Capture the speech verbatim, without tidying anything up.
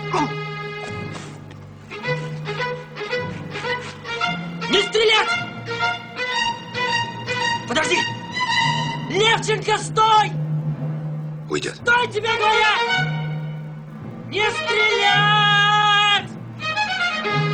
Не стрелять! Подожди! Левченко, стой! Уйдет. Стой, тебе говорят! Не стрелять!